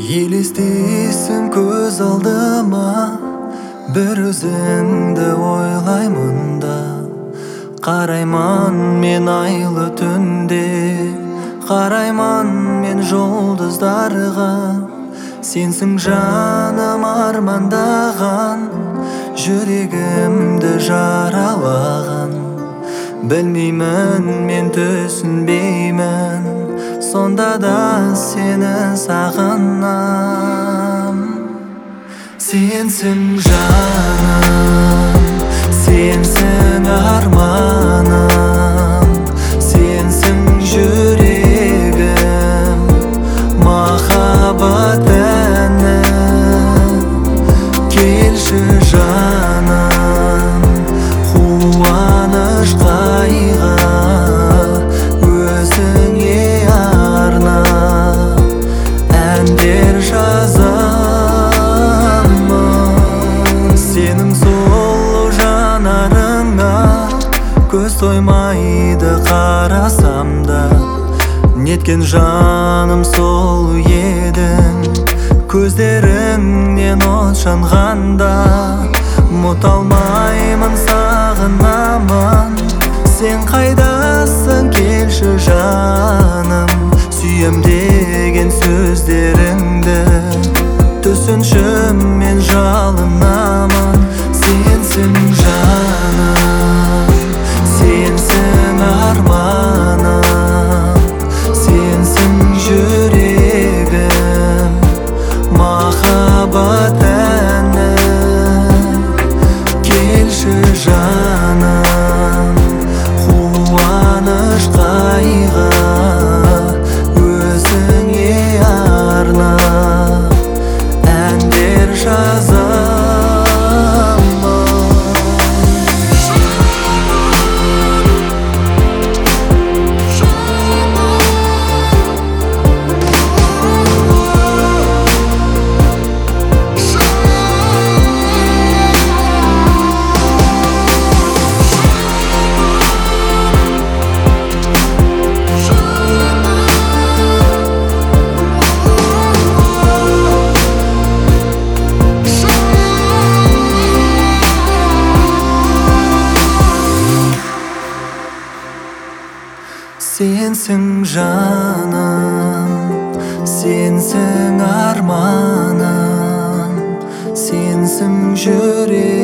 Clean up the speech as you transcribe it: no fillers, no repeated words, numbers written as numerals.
Елестейсің көз алдыма, бір өзіңді ойлаймын да. Қарайман мен айлы түнде, қарайман мен жұлдыздарға. Сенсің жаным армандаған, жүрегімді жаралаған. Білмеймін мен түсінбеймін, сонда да сені сағынам. Сенсің жаным, сенсің арманым, сенсің жүрегім, махаббат әнім. Келші жаным, қуаныш қайғы өзіңе арнап әндер жазамын. Сенің сұлу жанарыңа көз тоймайды қарасам да. Неткен жаным сұлу едің, көздеріңнен от жанғанда. Ұмыта алмаймын, сағынамын, сен қайдасың, келші жаным. Сүйем деген сөздеріңді түсінші, мен жалынамын. Сенсің жаным, сенсің арманым, сенсің жүрегім, махаббат әнім. Келші жаным, қуаныш қайғы өзіңе арнап әндер жазамын. Сенсің жаным, сенсің арманым, сенсің жүрегім.